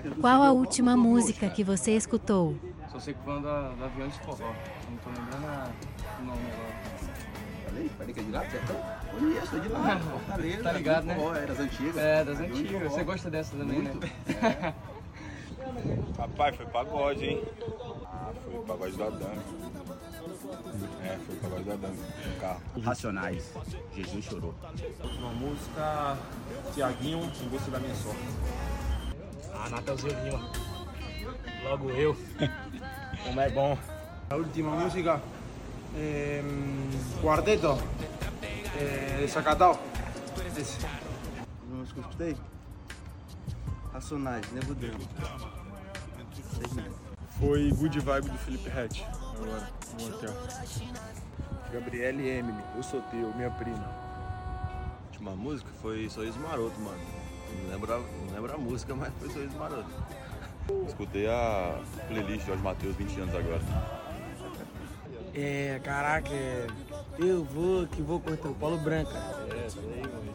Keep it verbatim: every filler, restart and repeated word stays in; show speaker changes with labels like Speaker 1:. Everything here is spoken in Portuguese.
Speaker 1: Qual a última música que você escutou?
Speaker 2: Só sei que falando da, da Aviões de Forró. Não tô lembrando a- o nome agora.
Speaker 3: Falei, falei que é de lá, certo? Conheço, é de lá. Fortaleza.
Speaker 2: Tá ligado, né?
Speaker 3: Forró, é das antigas.
Speaker 2: É, das
Speaker 3: Aviões de
Speaker 2: antigas.
Speaker 3: Forró.
Speaker 2: Você gosta dessa também,
Speaker 3: Muito.
Speaker 2: né?
Speaker 4: Rapaz, foi pagode, hein? Ah, foi pagode da Dama. É, foi pagode da Dama, no carro.
Speaker 3: Racionais. Jesus chorou.
Speaker 5: Uma música, Tiaguinho, Em Busca da Minha Sorte.
Speaker 6: Ah, Natalzinho Lima. Logo eu. Como é bom.
Speaker 7: La última música, eh, Cuarteto, eh, Desacatado. Esse.
Speaker 3: A música que eu escutei? Racionais, Nego Drama.
Speaker 4: Foi Good Vibe do Felipe Rett. Agora, no hotel.
Speaker 5: Gabriele e Emily, Eu Sou Teu, Minha Prima.
Speaker 8: A última música foi Sorriso Maroto, mano. Não lembro, a, não lembro a música, mas foi Sorriso Maroto. Escutei a playlist de Jorge Mateus, vinte anos agora.
Speaker 7: É, caraca, eu vou que vou cortar o Paulo Branca.
Speaker 6: É, tá aí, mano.